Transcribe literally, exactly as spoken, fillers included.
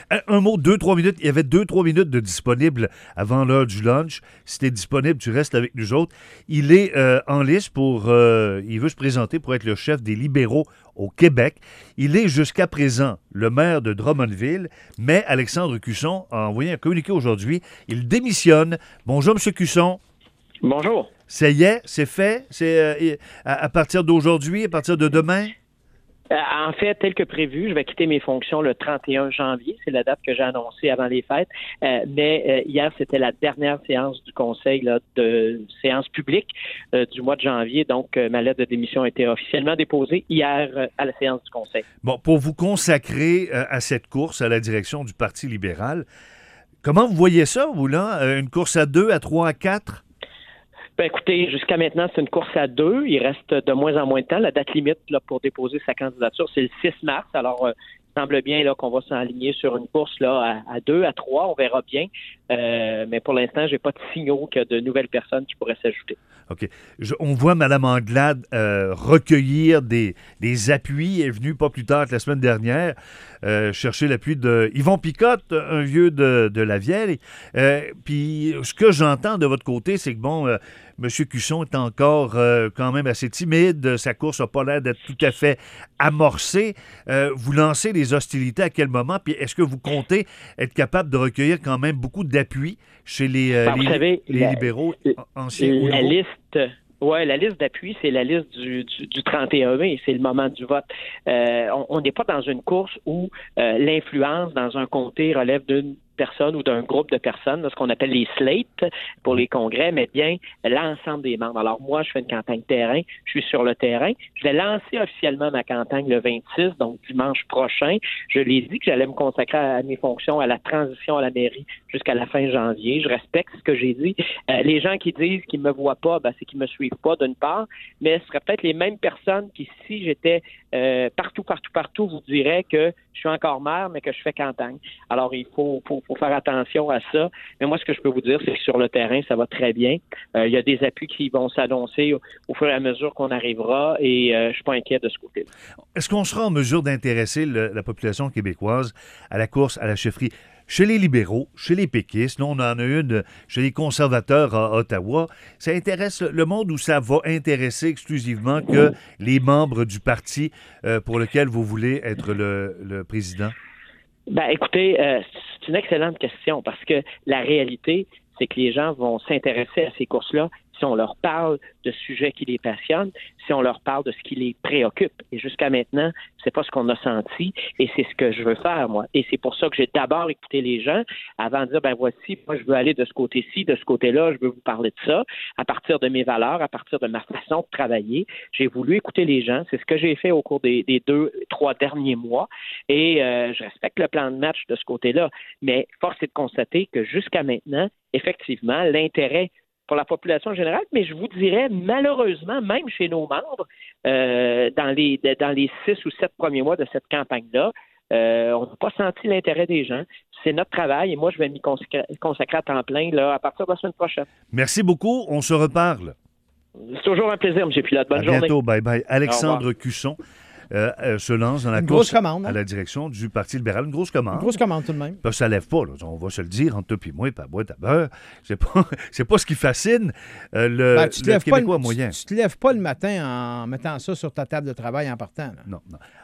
Un, un mot, deux, trois minutes. Il y avait deux, trois minutes de disponible avant l'heure du lunch. Si tu es disponible, tu restes avec nous autres. Il est euh, en liste pour... Euh, il veut se présenter pour être le chef des libéraux au Québec. Il est jusqu'à présent le maire de Drummondville, mais Alexandre Cusson a envoyé un communiqué aujourd'hui. Il démissionne. Bonjour, M. Cusson. Bonjour. Ça y est, c'est fait? C'est euh, à, à partir d'aujourd'hui, à partir de demain? Euh, en fait, tel que prévu, je vais quitter mes fonctions le trente et un janvier. C'est la date que j'ai annoncée avant les fêtes. Euh, mais euh, hier, c'était la dernière séance du Conseil, là, de séance publique euh, du mois de janvier. Donc, euh, ma lettre de démission a été officiellement déposée hier euh, à la séance du Conseil. Bon, pour vous consacrer euh, à cette course à la direction du Parti libéral, comment vous voyez ça, vous, là? Euh, une course à deux, à trois, à quatre? Ben écoutez, jusqu'à maintenant, c'est une course à deux. Il reste de moins en moins de temps. La date limite là, pour déposer sa candidature, c'est le six mars. Alors, euh, il semble bien là, qu'on va s'aligner sur une course là, à, à deux, à trois. On verra bien. Euh, mais pour l'instant, j'ai pas de signaux qu'il y a de nouvelles personnes qui pourraient s'ajouter. OK. Je, on voit Mme Anglade euh, recueillir des, des appuis. Elle est venue pas plus tard que la semaine dernière euh, chercher l'appui de Yvon Picotte, un vieux de, de la Vieille. Euh, Puis ce que j'entends de votre côté, c'est que, bon, euh, M. Cusson est encore euh, quand même assez timide. Sa course n'a pas l'air d'être tout à fait amorcée. Euh, vous lancez les hostilités à quel moment? Puis est-ce que vous comptez être capable de recueillir quand même beaucoup d'appui chez les, euh, Alors, les, vous savez, les la, libéraux anciens ou la nouveaux? liste... Oui, la liste d'appui, c'est la liste du, du, du trente et un mai, c'est le moment du vote. Euh, on n'est pas dans une course où euh, l'influence dans un comté relève d'une personne ou d'un groupe de personnes, ce qu'on appelle les slates pour les congrès, mais bien l'ensemble des membres. Alors moi, je fais une campagne terrain, je suis sur le terrain. Je vais lancer officiellement ma campagne le vingt-six, donc dimanche prochain. Je l'ai dit que j'allais me consacrer à mes fonctions, à la transition à la mairie jusqu'à la fin janvier. Je respecte ce que j'ai dit. Euh, les gens qui disent qu'ils me voient pas, ben, c'est qu'ils me suivent pas d'une part, mais ce seraient peut-être les mêmes personnes qui, si j'étais euh, partout, partout, partout, vous diraient que je suis encore maire, mais que je fais campagne. Alors, il faut, faut, faut faire attention à ça. Mais moi, ce que je peux vous dire, c'est que sur le terrain, ça va très bien. Euh, il y a des appuis qui vont s'annoncer au, au fur et à mesure qu'on arrivera et euh, je suis pas inquiet de ce côté-là. Est-ce qu'on sera en mesure d'intéresser le, la population québécoise à la course à la chefferie? Chez les libéraux, chez les péquistes, nous, on en a une chez les conservateurs à Ottawa. Ça intéresse le monde ou ça va intéresser exclusivement que les membres du parti euh, pour lequel vous voulez être le, le président? Ben, écoutez, euh, c'est une excellente question parce que la réalité, c'est que les gens vont s'intéresser à ces courses-là si on leur parle de sujets qui les passionnent, si on leur parle de ce qui les préoccupe. Et jusqu'à maintenant, c'est pas ce qu'on a senti et c'est ce que je veux faire, moi. Et c'est pour ça que j'ai d'abord écouté les gens avant de dire, ben voici, moi, je veux aller de ce côté-ci, de ce côté-là, je veux vous parler de ça, à partir de mes valeurs, à partir de ma façon de travailler. J'ai voulu écouter les gens. C'est ce que j'ai fait au cours des, des deux, trois derniers mois. Et euh, je respecte le plan de match de ce côté-là. Mais force est de constater que jusqu'à maintenant, effectivement, l'intérêt pour la population générale, mais je vous dirais, malheureusement, même chez nos membres, euh, dans les dans les six ou sept premiers mois de cette campagne-là, euh, on n'a pas senti l'intérêt des gens. C'est notre travail et moi, je vais m'y consacrer, consacrer à temps plein là, à partir de la semaine prochaine. Merci beaucoup. On se reparle. C'est toujours un plaisir, M. Pilote. Bonne à journée. À bientôt. Bye-bye. Alexandre Cusson euh, euh, se lance dans la une course grosse commande, hein? à la direction du Parti libéral. Une grosse commande. Une grosse commande tout de même. Ça lève pas, là. On va se le dire entre toi et moi, pas boîte à beurre. C'est pas, c'est pas ce qui fascine euh, le, Ben, tu te le lèves Québécois pas, moyen. Tu, tu te lèves pas le matin en mettant ça sur ta table de travail en partant. Là. Non, non.